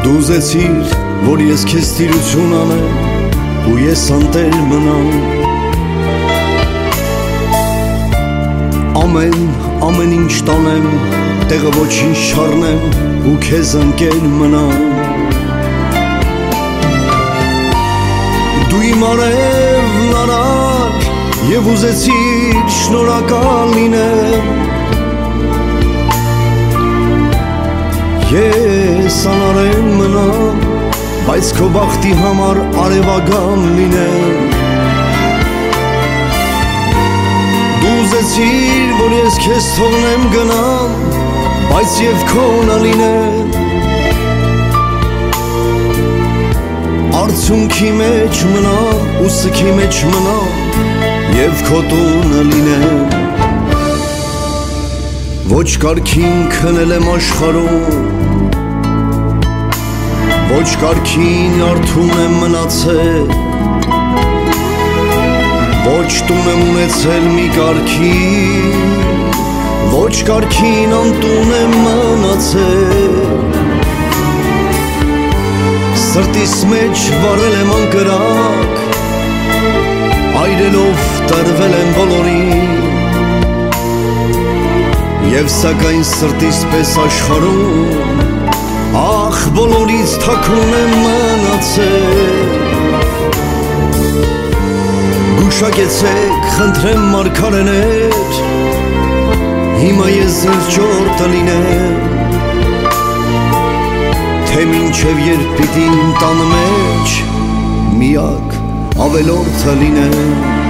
Դու ուզեցիր, որ ես քեզ տիրություն անեմ ու ես անտեր մնամ Ամեն ինչ տանեմ, տեղը ոչինչ չառնեմ ու քեզ ընկեր մնամ Դու իմ արևն արար և ուզեցիր շնորհակալ լինեմ Ես անարեն մնամ, բայց քո բախտի համար արևագամ լինեմ Դու ուզեցիր, որ ես քեզ թողնեմ գնամ, բայց և քոնը լինեմ Արցունքի մեջ մնամ, ու սքի մեջ մնամ, և քո տունը լինեմ Ոչ կարգին քնել եմ աշխարհում Ոչ կարգին արթուն եմ մնացել Ոչ տուն եմ ունեցել մի կարգին Ոչ կարգին անտուն եմ մնացել Սրտիս մեջ վառել եմ անկրակ Այրելով տրվել եմ բոլորին Եվ սակայն սրտիս պես աշխարհում Ախ բոլորից թաքուն եմ մնացել Գուշակեցեք խնդրեմ մարգարեներ Հիմա ես ձեր ճորտը լինեմ Թե մինչև երբ պիտի իմ տան մեջ Միակ ավելորդը լինեմ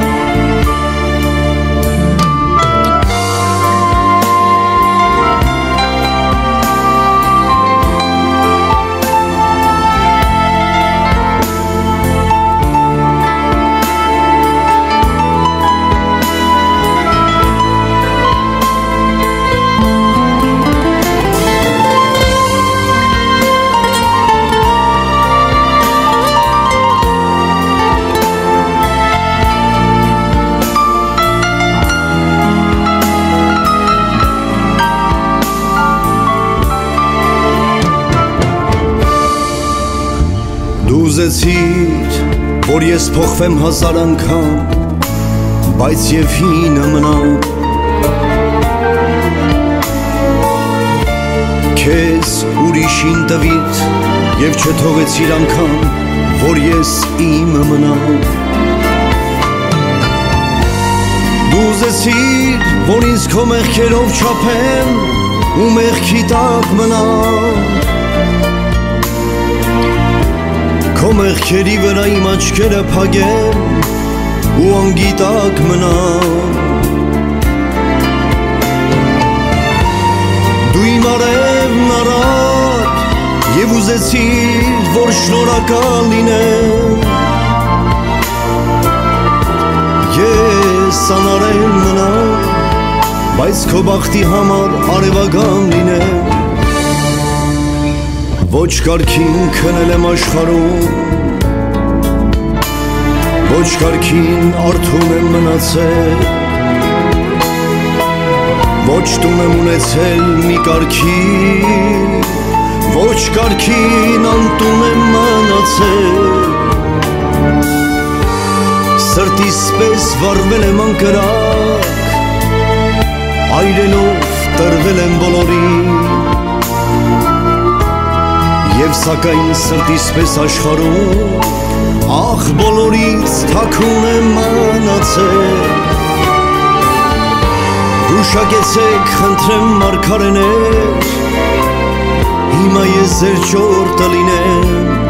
Դու ուզեցիր, որ ես փոխվեմ հազար անգամ, բայց և հինը մնամ Քեզ ուրիշին տվիր և չթողեցիր անգամ, որ ես իմը մնամ Դու ուզեցիր, որ ինձ քո մեղքերով չափեմ ու մեղքի տակ մնամ Քո մեղքերի վրա իմ աչքերը փակեմ ու անգիտակ մնամ Դու իմ արևն արար և ուզեցիր, որ շնորհակալ լինեմ Ես անարեն մնամ, բայց քո բախտի համար արևագամ լինեմ Ոչ կարգին քնել եմ աշխարհում Ոչ կարգին արթուն եմ մնացել Ոչ տուն եմ ունեցել մի կարգին Ոչ կարգին անտուն եմ մնացել Սրտիս պես վառվել եմ անկրակ Այրելով տրվել եմ բոլորին Եվ սակայն սրտիս պես աշխարհում Ախ բոլորից թաքուն եմ մնացել Գուշակեցեք խնդրեմ մարգարեներ Հիմա ես ձեր ճորտը լինեմ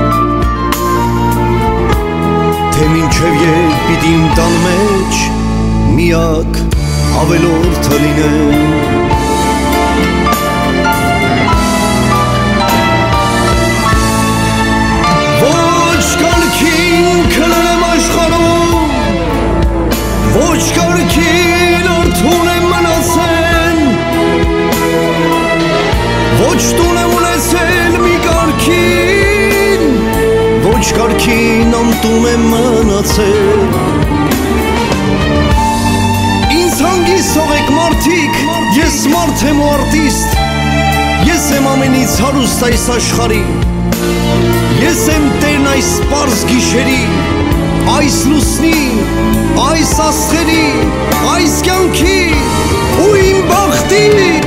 Թե մինչև երբ պիտի իմ տան մեջ Միակ ավելորդը լինեմ Ոչ կարգին արթուն եմ մնացել Ոչ տուն եմ ունեցել մի կարգին Ոչ կարգին անտուն եմ մնացել Ինձ հանգիստ թողեք մարդիկ Ես մարդ եմ ու արտիստ Ես եմ ամեն ինձ հարուստ այս աշխարհի, ես եմ տերն այս պարզ գիշերի, այս լուսնի, այս աստղերի, այս կյանքի ու իմ բախտի։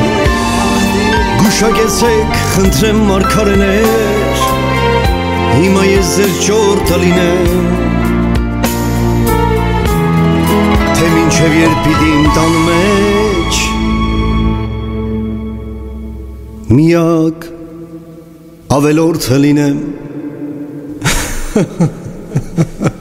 Գուշակեցեք, խնդրեմ մարգարեներ, հիմա ես ձեր ճորտը լինեմ, թե մինչև երբ պիտի իմ տան մեջ միակ ավելորդը լինեմ։